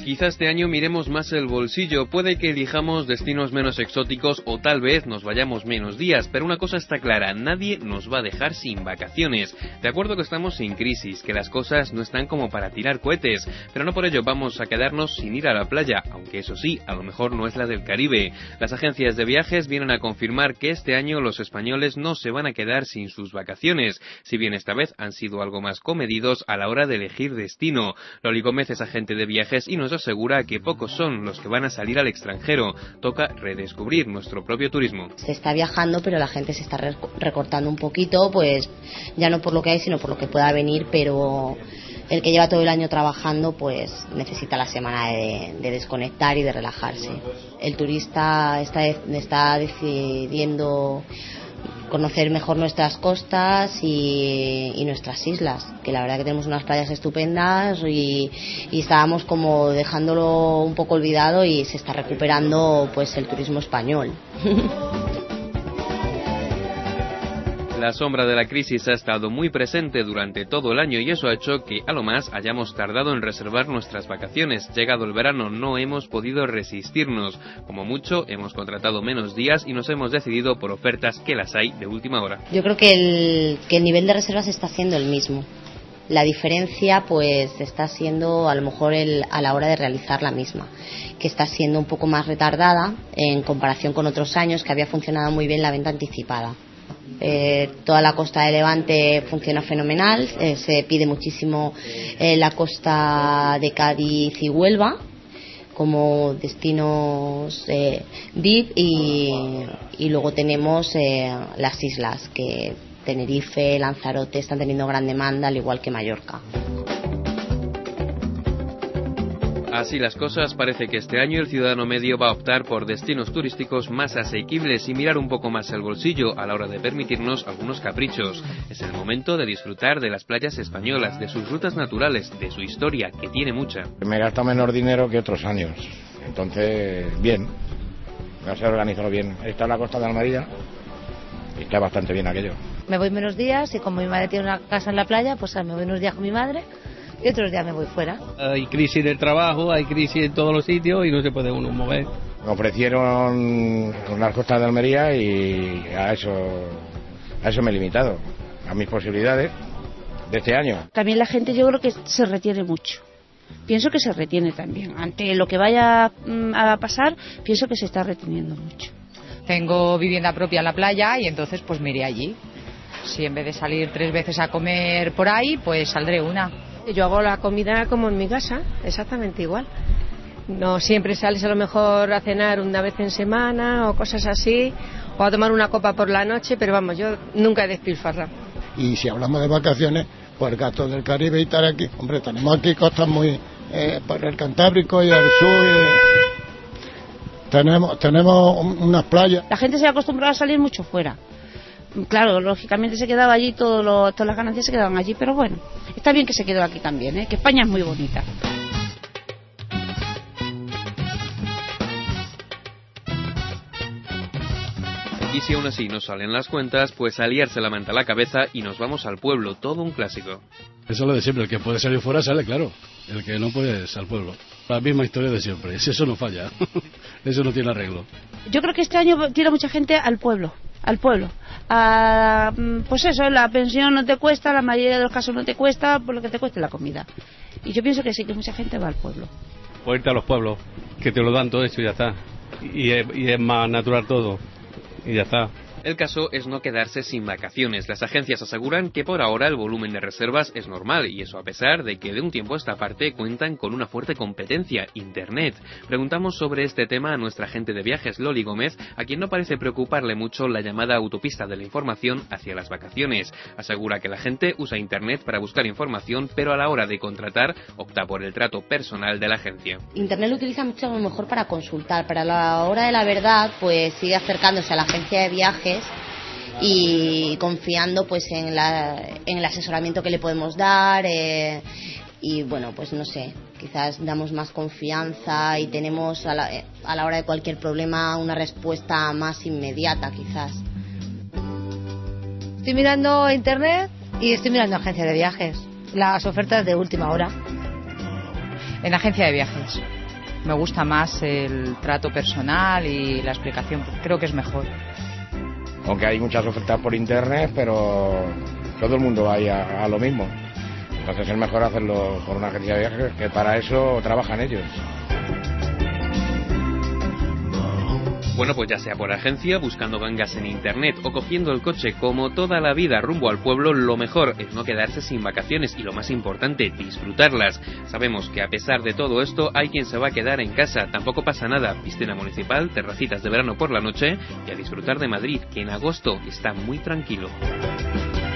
Quizá este año miremos más el bolsillo, puede que elijamos destinos menos exóticos o tal vez nos vayamos menos días, pero una cosa está clara, nadie nos va a dejar sin vacaciones. De acuerdo que estamos en crisis, que las cosas no están como para tirar cohetes, pero no por ello vamos a quedarnos sin ir a la playa, aunque eso sí, a lo mejor no es la del Caribe. Las agencias de viajes vienen a confirmar que este año los españoles no se van a quedar sin sus vacaciones, si bien esta vez han sido algo más comedidos a la hora de elegir destino. Loli Gómez es agente de viajes y nos asegura que pocos son los que van a salir al extranjero. Toca redescubrir nuestro propio turismo. Se está viajando, pero la gente se está recortando un poquito, pues ya no por lo que hay, sino por lo que pueda venir, pero el que lleva todo el año trabajando, pues necesita la semana de desconectar y de relajarse. El turista está decidiendo conocer mejor nuestras costas y nuestras islas, que la verdad que tenemos unas playas estupendas y estábamos como dejándolo un poco olvidado y se está recuperando pues el turismo español. La sombra de la crisis ha estado muy presente durante todo el año y eso ha hecho que, a lo más, hayamos tardado en reservar nuestras vacaciones. Llegado el verano no hemos podido resistirnos. Como mucho, hemos contratado menos días y nos hemos decidido por ofertas que las hay de última hora. Yo creo que el nivel de reservas está siendo el mismo. La diferencia pues está siendo a lo mejor a la hora de realizar la misma, que está siendo un poco más retardada en comparación con otros años que había funcionado muy bien la venta anticipada. Toda la costa de Levante funciona fenomenal, se pide muchísimo la costa de Cádiz y Huelva como destinos VIP y luego tenemos las islas que Tenerife, Lanzarote están teniendo gran demanda, al igual que Mallorca. Así las cosas, parece que este año el ciudadano medio va a optar por destinos turísticos más asequibles y mirar un poco más el bolsillo a la hora de permitirnos algunos caprichos. Es el momento de disfrutar de las playas españolas, de sus rutas naturales, de su historia, que tiene mucha. Me gasto menor dinero que otros años, entonces bien, me he organizado bien. Está en la costa de Almería y está bastante bien aquello. Me voy menos días y como mi madre tiene una casa en la playa, pues me voy unos días con mi madre y otros días me voy fuera. Hay crisis del trabajo, hay crisis en todos los sitios y no se puede uno mover. Me ofrecieron las costas de Almería y a eso me he limitado, a mis posibilidades de este año. También la gente yo creo que se retiene mucho. Pienso que se retiene también. Ante lo que vaya a pasar, pienso que se está reteniendo mucho. Tengo vivienda propia en la playa y entonces pues me iré allí. Si en vez de salir 3 veces a comer por ahí, pues saldré una. Yo hago la comida como en mi casa, exactamente igual. No siempre sales a lo mejor a cenar una vez en semana o cosas así, o a tomar una copa por la noche, pero vamos, yo nunca he despilfarrado. Y si hablamos de vacaciones, pues el gasto del Caribe y estar aquí. Hombre, tenemos aquí costas muy por el Cantábrico y el sur. Tenemos unas playas. La gente se ha acostumbrado a salir mucho fuera. Claro, lógicamente se quedaba allí, todas las ganancias se quedaban allí, pero bueno, está bien que se quedó aquí también, que España es muy bonita. Y si aún así no salen las cuentas, pues aliarse la manta a la cabeza y nos vamos al pueblo, todo un clásico. Eso es lo de siempre, el que puede salir fuera sale, claro, el que no puede es al pueblo. La misma historia de siempre, si eso no falla, eso no tiene arreglo. Yo creo que este año tira mucha gente al pueblo. Pues eso, la pensión no te cuesta, la mayoría de los casos no te cuesta, por lo que te cueste la comida. Y yo pienso que sí, que mucha gente va al pueblo. O irte a los pueblos, que te lo dan todo hecho y ya está. Y es más natural todo, y ya está. El caso es no quedarse sin vacaciones. Las agencias aseguran que por ahora el volumen de reservas es normal, y eso a pesar de que de un tiempo a esta parte cuentan con una fuerte competencia, Internet. Preguntamos sobre este tema a nuestra agente de viajes, Loli Gómez, a quien no parece preocuparle mucho la llamada autopista de la información hacia las vacaciones. Asegura que la gente usa Internet para buscar información, pero a la hora de contratar opta por el trato personal de la agencia. Internet lo utiliza mucho a lo mejor para consultar, pero a la hora de la verdad pues sigue acercándose a la agencia de viajes y confiando pues en el asesoramiento que le podemos dar y bueno, pues no sé, quizás damos más confianza y tenemos a la hora de cualquier problema una respuesta más inmediata quizás. Estoy mirando internet y estoy mirando agencias de viajes, las ofertas de última hora. En agencia de viajes. Me gusta más el trato personal y la explicación, creo que es mejor. Aunque hay muchas ofertas por internet, pero todo el mundo va a lo mismo. Entonces es mejor hacerlo por una agencia de viajes, que para eso trabajan ellos. Bueno, pues ya sea por agencia, buscando gangas en internet o cogiendo el coche como toda la vida rumbo al pueblo, lo mejor es no quedarse sin vacaciones y lo más importante, disfrutarlas. Sabemos que a pesar de todo esto hay quien se va a quedar en casa, tampoco pasa nada, piscina municipal, terracitas de verano por la noche y a disfrutar de Madrid, que en agosto está muy tranquilo.